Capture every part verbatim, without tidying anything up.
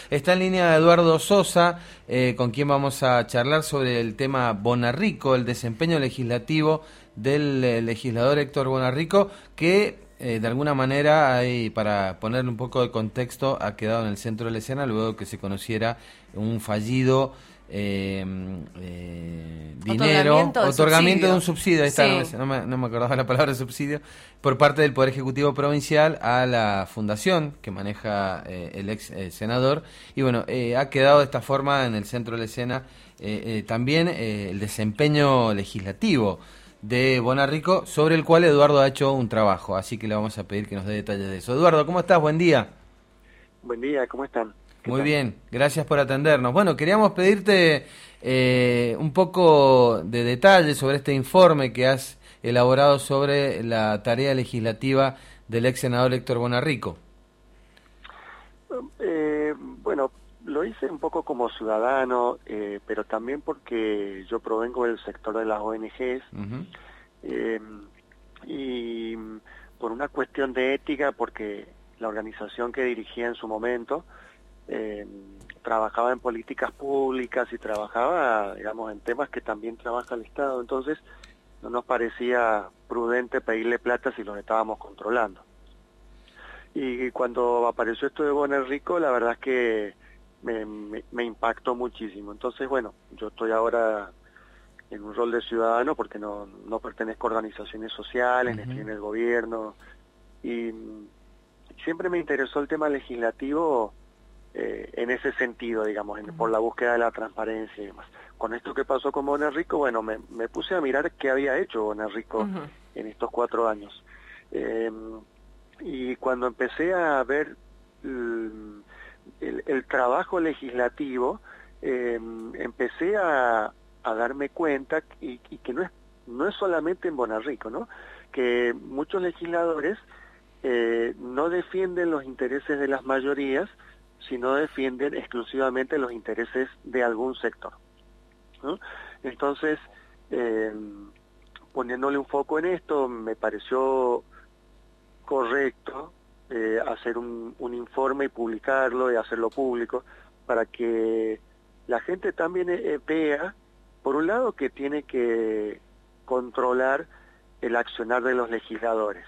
Está en línea Eduardo Sosa, eh, con quien vamos a charlar sobre el tema Bonarrico, el desempeño legislativo del eh, legislador Héctor Bonarrico, que eh, de alguna manera, hay, para ponerle un poco de contexto, ha quedado en el centro de la escena luego que se conociera un fallido eh, eh, dinero, otorgamiento de, otorgamiento subsidio. de un subsidio, ahí está, Sí. no, me, no, me, no me acordaba la palabra subsidio, por parte del Poder Ejecutivo Provincial a la fundación que maneja eh, el ex eh, senador, y bueno, eh, ha quedado de esta forma en el centro de la escena eh, eh, también eh, el desempeño legislativo de Bonarrico, sobre el cual Eduardo ha hecho un trabajo, así que le vamos a pedir que nos dé detalles de eso. Eduardo, ¿cómo estás? Buen día. Buen día, ¿cómo están? ¿Qué Muy tal? bien, gracias por atendernos. Bueno, queríamos pedirte eh, un poco de detalles sobre este informe que has elaborado sobre la tarea legislativa del ex senador Héctor Bonarrico. Eh, bueno, lo hice un poco como ciudadano, eh, pero también porque yo provengo del sector de las O N Ges, Uh-huh. eh, y por una cuestión de ética, porque la organización que dirigía en su momento eh, trabajaba en políticas públicas y trabajaba, digamos, en temas que también trabaja el Estado, entonces no nos parecía prudente pedirle plata si los estábamos controlando. Y cuando apareció esto de Bonarrico, la verdad es que me, me, me impactó muchísimo. Entonces, bueno, yo estoy ahora en un rol de ciudadano porque no, no pertenezco a organizaciones sociales, Uh-huh. ni estoy en el gobierno. Y siempre me interesó el tema legislativo eh, en ese sentido, digamos, en, por la búsqueda de la transparencia y demás. Con esto que pasó con Bonarrico, bueno, me, me puse a mirar qué había hecho Bonarrico Uh-huh. en estos cuatro años. Eh, Y cuando empecé a ver el, el, el trabajo legislativo, eh, empecé a, a darme cuenta y, y que no es, no es solamente en Bonarrico, ¿no? Que muchos legisladores eh, no defienden los intereses de las mayorías, sino defienden exclusivamente los intereses de algún sector, ¿no? Entonces, eh, poniéndole un foco en esto, me pareció correcto eh, hacer un, un informe y publicarlo y hacerlo público para que la gente también eh, vea, por un lado, que tiene que controlar el accionar de los legisladores.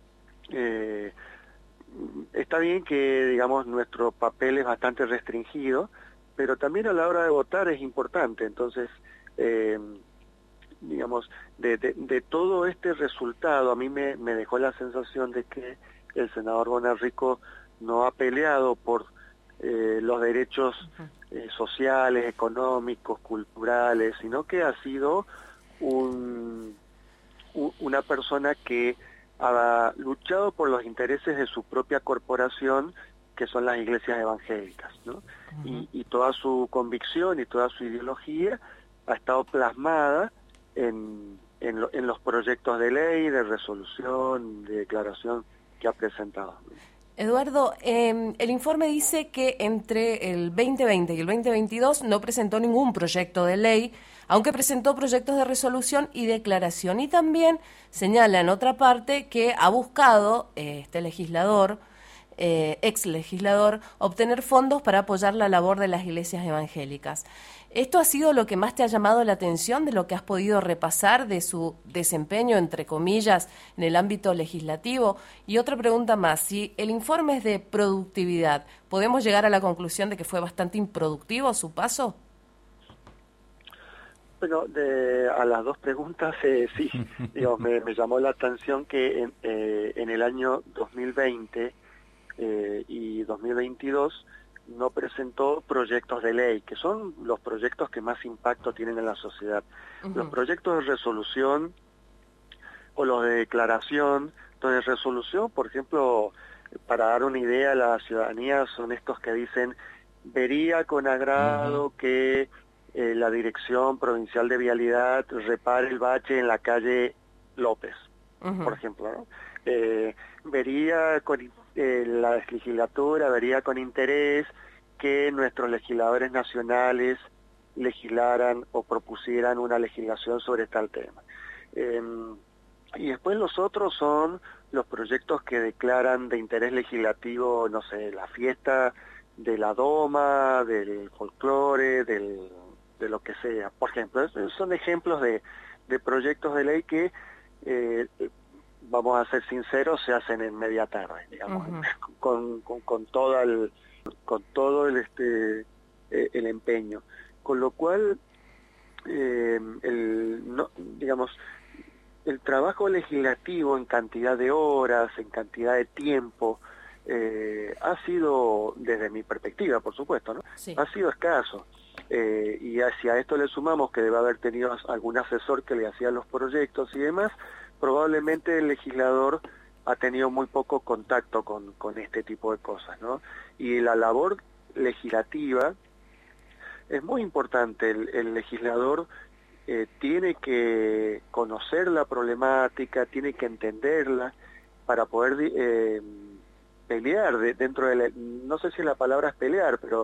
Eh, está bien que, digamos, nuestro papel es bastante restringido, pero también a la hora de votar es importante, entonces... Eh, digamos, de, de, de todo este resultado, a mí me, me dejó la sensación de que el senador Bonarrico no ha peleado por eh, los derechos eh, sociales, económicos, culturales, sino que ha sido un, un, una persona que ha luchado por los intereses de su propia corporación, que son las iglesias evangélicas, ¿no? Uh-huh. y, y toda su convicción y toda su ideología ha estado plasmada En, en, lo, en los proyectos de ley, de resolución, de declaración que ha presentado. Eduardo, eh, el informe dice que entre el veinte veinte y el veinte veintidós no presentó ningún proyecto de ley, aunque presentó proyectos de resolución y declaración. Y también señala en otra parte que ha buscado eh, este legislador, eh, ex legislador, obtener fondos para apoyar la labor de las iglesias evangélicas. ¿Esto ha sido lo que más te ha llamado la atención de lo que has podido repasar de su desempeño, entre comillas, en el ámbito legislativo? Y otra pregunta más, si el informe es de productividad, ¿podemos llegar a la conclusión de que fue bastante improductivo su paso? Bueno, de, a las dos preguntas, eh, sí, digamos, me, me llamó la atención que en, eh, en el año dos mil veinte eh, y dos mil veintidós no presentó proyectos de ley, que son los proyectos que más impacto tienen en la sociedad. Uh-huh. Los proyectos de resolución o los de declaración, los de resolución, por ejemplo, para dar una idea a la ciudadanía, son estos que dicen, vería con agrado uh-huh. que eh, la Dirección Provincial de Vialidad repare el bache en la calle López, uh-huh. por ejemplo, ¿no? Eh, vería con eh, la legislatura, vería con interés que nuestros legisladores nacionales legislaran o propusieran una legislación sobre tal tema. Eh, y después los otros son los proyectos que declaran de interés legislativo, no sé, la fiesta de la doma, del folclore, del, de lo que sea. Por ejemplo, son ejemplos de, de proyectos de ley que, eh, vamos a ser sinceros, se hacen en media tarde, digamos, uh-huh. con, con, con, toda el, con todo el, este, el empeño. Con lo cual, eh, el, no, digamos, el trabajo legislativo en cantidad de horas, en cantidad de tiempo, eh, ha sido, desde mi perspectiva, por supuesto, ¿no? Sí. Ha sido escaso. Eh, y hacia esto le sumamos que debe haber tenido algún asesor que le hacía los proyectos y demás, probablemente el legislador ha tenido muy poco contacto con, con este tipo de cosas, ¿no? Y la labor legislativa es muy importante. El, el legislador eh, tiene que conocer la problemática, tiene que entenderla para poder eh, pelear de, dentro de la, no sé si la palabra es pelear, pero,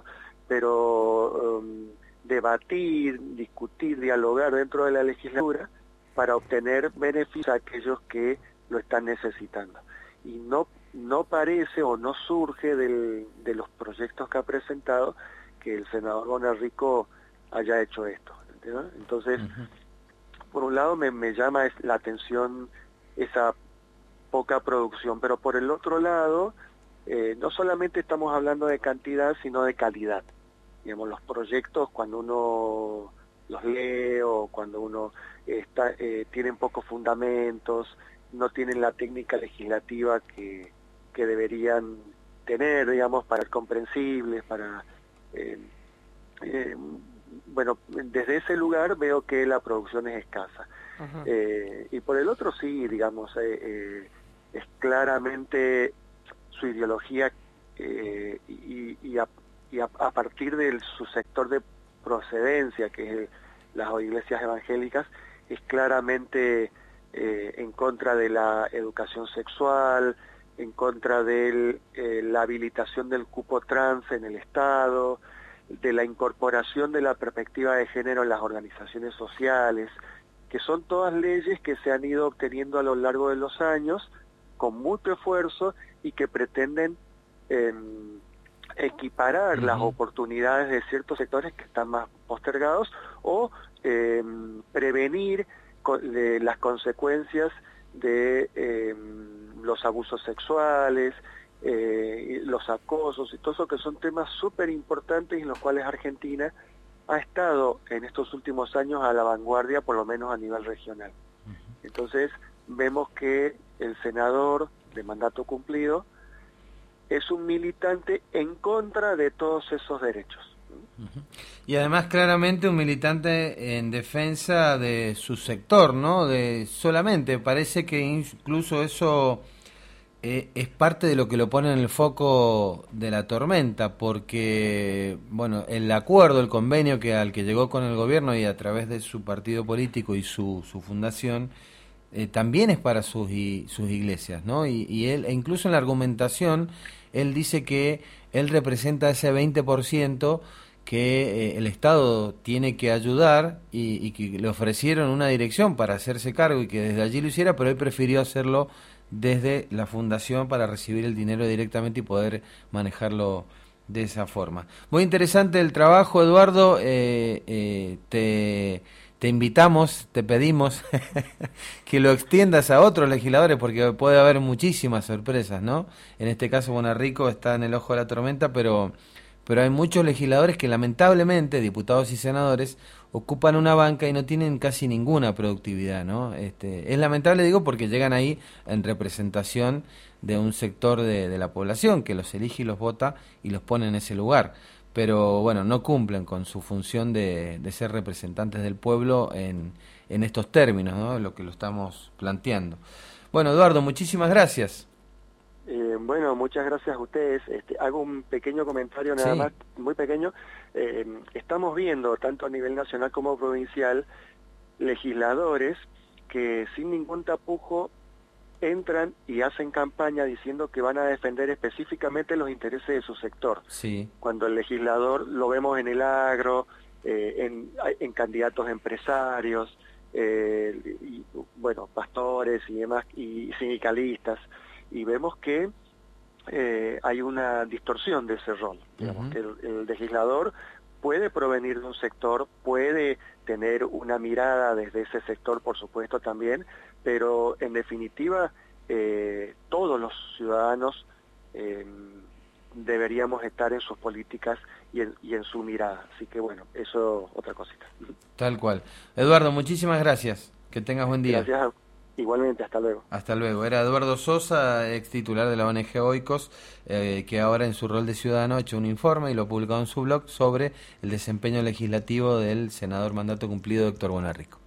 pero um, debatir, discutir, dialogar dentro de la legislatura para obtener beneficios a aquellos que lo están necesitando. Y no, no parece o no surge del, de los proyectos que ha presentado que el senador Bonarrico haya hecho esto, ¿entiendes? Entonces, uh-huh. por un lado me, me llama la atención esa poca producción, pero por el otro lado, eh, no solamente estamos hablando de cantidad, sino de calidad. Digamos, los proyectos, cuando uno los lee o cuando uno está, eh, tienen pocos fundamentos, no tienen la técnica legislativa que, que deberían tener, digamos, para ser comprensibles, para... Eh, eh, bueno, desde ese lugar veo que la producción es escasa. Uh-huh. eh, y por el otro sí, digamos, eh, eh, es claramente su ideología eh, y, y, a, y a, a partir de su sector de procedencia, que es el, las iglesias evangélicas, es claramente eh, en contra de la educación sexual, en contra de eh, la habilitación del cupo trans en el Estado, de la incorporación de la perspectiva de género en las organizaciones sociales, que son todas leyes que se han ido obteniendo a lo largo de los años con mucho esfuerzo y que pretenden eh, equiparar uh-huh. las oportunidades de ciertos sectores que están más postergados o eh, prevenir con, de las consecuencias de eh, los abusos sexuales, eh, los acosos y todo eso, que son temas súper importantes y en los cuales Argentina ha estado en estos últimos años a la vanguardia, por lo menos a nivel regional. Entonces vemos que el senador de mandato cumplido es un militante en contra de todos esos derechos. Y además claramente un militante en defensa de su sector, ¿no? De solamente, parece que incluso eso eh, es parte de lo que lo pone en el foco de la tormenta, porque, bueno, el acuerdo, el convenio que al que llegó con el gobierno y a través de su partido político y su, su fundación, eh, también es para sus, y, sus iglesias, ¿no? Y, y él, e incluso en la argumentación, él dice que él representa ese veinte por ciento que eh, el Estado tiene que ayudar y, y que le ofrecieron una dirección para hacerse cargo y que desde allí lo hiciera, pero él prefirió hacerlo desde la fundación para recibir el dinero directamente y poder manejarlo de esa forma. Muy interesante el trabajo, Eduardo. Eh, eh, te, te invitamos, te pedimos que lo extiendas a otros legisladores porque puede haber muchísimas sorpresas, ¿no? En este caso Bonarrico está en el ojo de la tormenta, pero... pero hay muchos legisladores que lamentablemente, diputados y senadores, ocupan una banca y no tienen casi ninguna productividad, ¿no? Este, es lamentable, digo, porque llegan ahí en representación de un sector de, de la población que los elige y los vota y los pone en ese lugar. Pero bueno, no cumplen con su función de, de ser representantes del pueblo en, en estos términos, ¿no? Lo que lo estamos planteando. Bueno, Eduardo, muchísimas gracias. Eh, bueno, muchas gracias a ustedes. Este, hago un pequeño comentario nada sí. más, muy pequeño. Eh, estamos viendo, tanto a nivel nacional como provincial, legisladores que sin ningún tapujo entran y hacen campaña diciendo que van a defender específicamente los intereses de su sector. Sí. Cuando el legislador lo vemos en el agro, eh, en, en candidatos empresarios, eh, y, bueno, pastores y demás, y sindicalistas. Y vemos que eh, hay una distorsión de ese rol. Digamos uh-huh. que el, el legislador puede provenir de un sector, puede tener una mirada desde ese sector, por supuesto, también, pero en definitiva eh, todos los ciudadanos eh, deberíamos estar en sus políticas y en, y en su mirada. Así que bueno, eso otra cosita. Tal cual. Eduardo, muchísimas gracias. Que tengas buen día. Gracias. Igualmente, hasta luego. Hasta luego. Era Eduardo Sosa, ex titular de la O N G Oikos, eh, que ahora en su rol de ciudadano ha hecho un informe y lo ha publicado en su blog sobre el desempeño legislativo del senador mandato cumplido, doctor Buenarrico.